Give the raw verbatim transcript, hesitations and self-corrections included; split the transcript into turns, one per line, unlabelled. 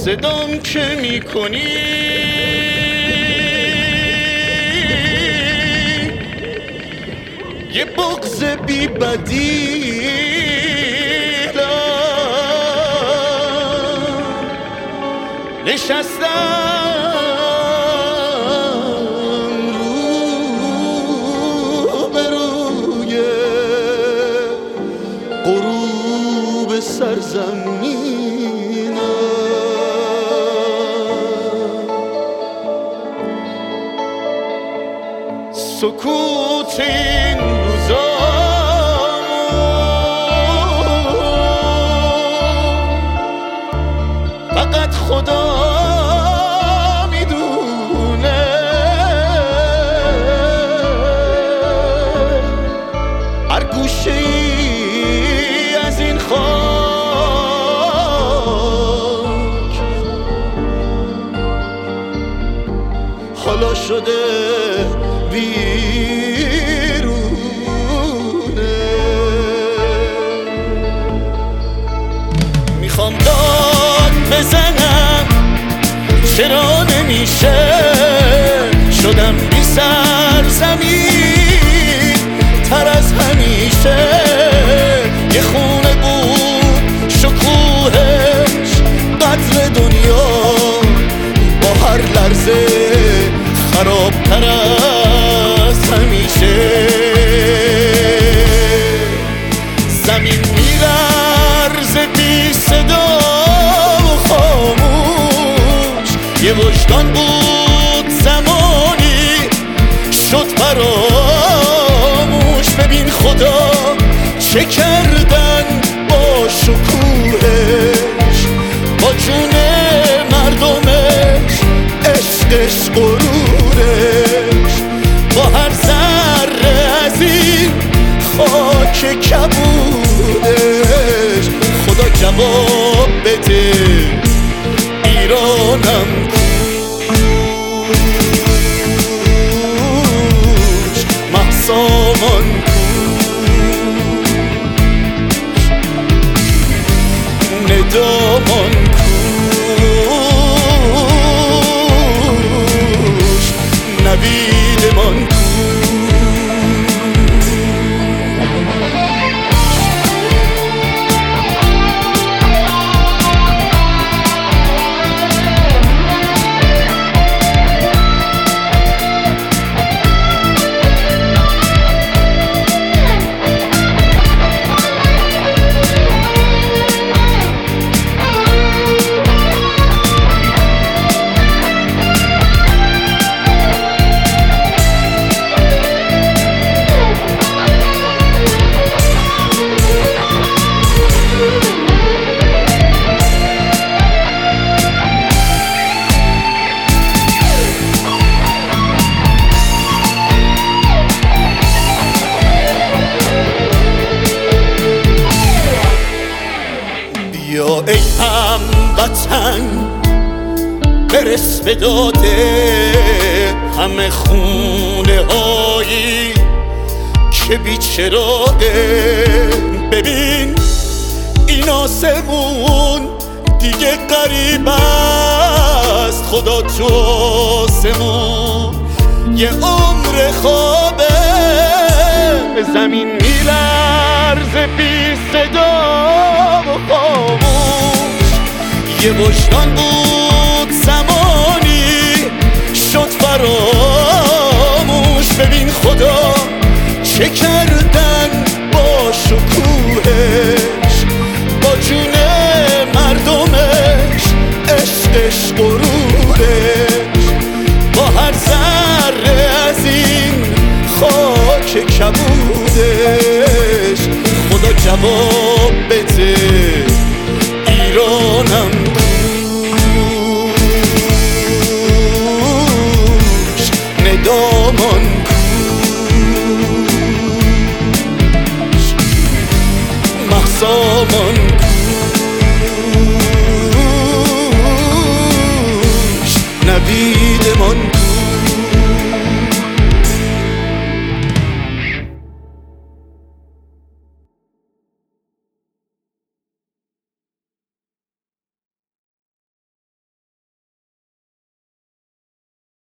صدام که میکنی یه بغض بی بدیل نشستم رو به روی غروب سرزمینم. سکوت این روزا فقط خدا میدونه. هر گوشه ای از این خاک حالا شده ویرونه. میخوام داد بزنم چرا نمیشه، شدم بی سرزمین تر از همیشه. یه خونه بود شکوهش قدر دنیا با هر لرزه خرابتر از همیشه. زمین میلرزه بی صدا و خاموش. یه وجدان بود زمانی شد فراموش. ببین خدا چه کردن با شکوهش، با جون مردمش، عشقش، غرورش، با هر ذره از این خاک کبودش. خدا جواب بده ایرانم کوش، مهسامان کوش، ندامان کوش، نویدمان کوش. یا ای هموطن برس به داده همه خونه هایی که بیچراغه. ببین این آسمون دیگه غریب است، خدا تو آسمون یه عمر خوابه. به زمین میلرزه بی صدا و خاموش. یه وجدان بود زمانی شد فراموش. ببین خدا چه کردن با شکوهش، با جون مردمش، عشقش، غرورش، با هر ذره از این خاک کبودش. خدا جواب